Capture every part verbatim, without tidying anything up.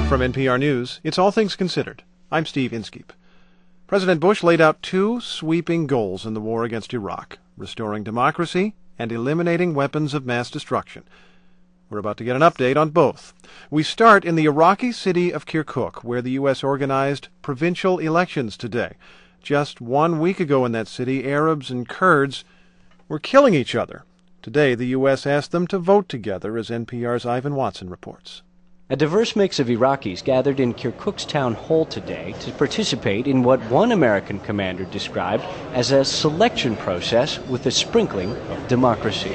From N P R News, it's All Things Considered. I'm Steve Inskeep. President Bush laid out two sweeping goals in the war against Iraq: restoring democracy and eliminating weapons of mass destruction. We're about to get an update on both. We start in the Iraqi city of Kirkuk, where the U S organized provincial elections today. Just one week ago in that city, Arabs and Kurds were killing each other. Today, the U S asked them to vote together, as N P R's Ivan Watson reports. A diverse mix of Iraqis gathered in Kirkuk's town hall today to participate in what one American commander described as a selection process with a sprinkling of democracy.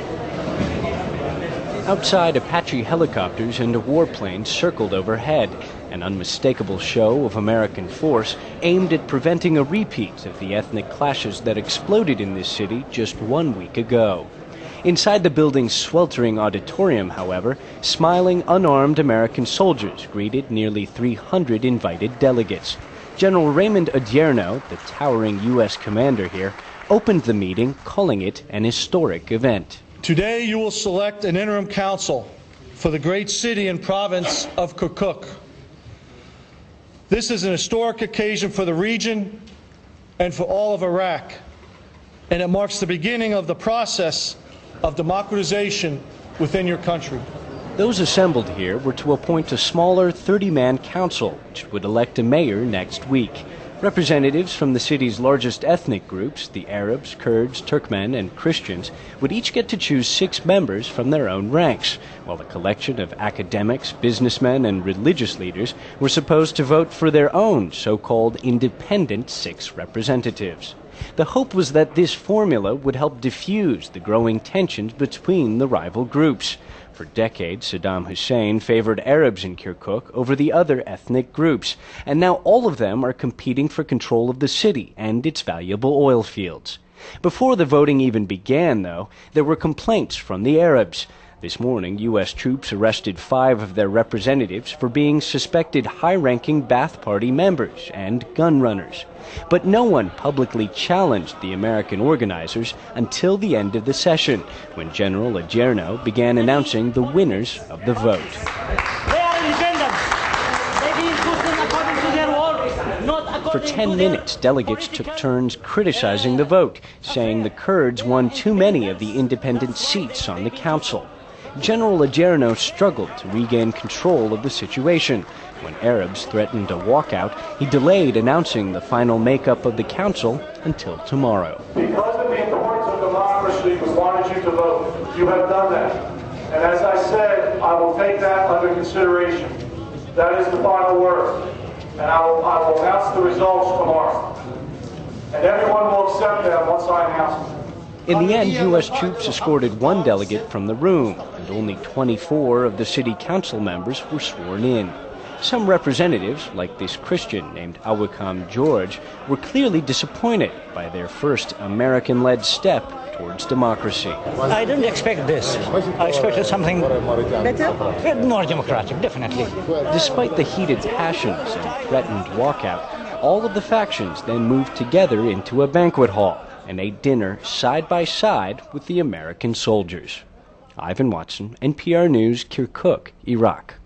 Outside, Apache helicopters and a warplane circled overhead, an unmistakable show of American force aimed at preventing a repeat of the ethnic clashes that exploded in this city just one week ago. Inside the building's sweltering auditorium, however, smiling, unarmed American soldiers greeted nearly three hundred invited delegates. General Raymond Odierno, the towering U S commander here, opened the meeting, calling it an historic event. Today you will select an interim council for the great city and province of Kirkuk. This is an historic occasion for the region and for all of Iraq, and it marks the beginning of the process of democratization within your country. Those assembled here were to appoint a smaller thirty-man council, which would elect a mayor next week. Representatives from the city's largest ethnic groups, the Arabs, Kurds, Turkmen, and Christians, would each get to choose six members from their own ranks, while a collection of academics, businessmen, and religious leaders were supposed to vote for their own so-called independent six representatives. The hope was that this formula would help diffuse the growing tensions between the rival groups. For decades, Saddam Hussein favored Arabs in Kirkuk over the other ethnic groups, and now all of them are competing for control of the city and its valuable oil fields. Before the voting even began, though, there were complaints from the Arabs. This morning, U S troops arrested five of their representatives for being suspected high-ranking Ba'ath Party members and gun runners. But no one publicly challenged the American organizers until the end of the session, when General Odierno began announcing the winners of the vote. They are independent. They will put them according to their work, not according For ten minutes, delegates took turns criticizing the vote, saying the Kurds won too many of the independent seats on the council. General Odierno struggled to regain control of the situation. When Arabs threatened a walkout, he delayed announcing the final makeup of the council until tomorrow. Because of the importance of democracy, we wanted you to vote. You have done that. And as I said, I will take that under consideration. That is the final word. And I will, I will announce the results tomorrow. And everyone will accept them once I announce them. In the end, U S troops escorted one delegate from the room, and only twenty-four of the city council members were sworn in. Some representatives, like this Christian named Awakam George, were clearly disappointed by their first American-led step towards democracy. I didn't expect this. I expected something better, more democratic, definitely. Despite the heated passions and threatened walkout, all of the factions then moved together into a banquet hall and ate dinner side by side with the American soldiers. Ivan Watson, N P R News, Kirkuk, Iraq.